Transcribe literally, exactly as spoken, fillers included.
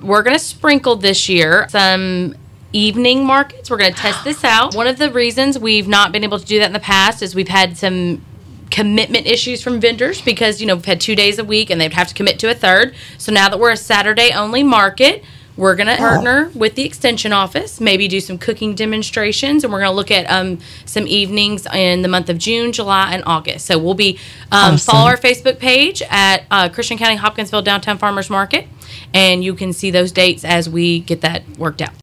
we're going to sprinkle this year some evening markets. We're going to test this out. One of the reasons we've not been able to do that in the past is we've had some commitment issues from vendors because, you know, we've had two days a week and they'd have to commit to a third. So now that we're a Saturday-only market, we're going to partner with the Extension office, maybe do some cooking demonstrations, and we're going to look at um, some evenings in the month of June, July, and August. So we'll be, um, Awesome. follow our Facebook page at uh, Christian County Hopkinsville Downtown Farmers Market, and you can see those dates as we get that worked out.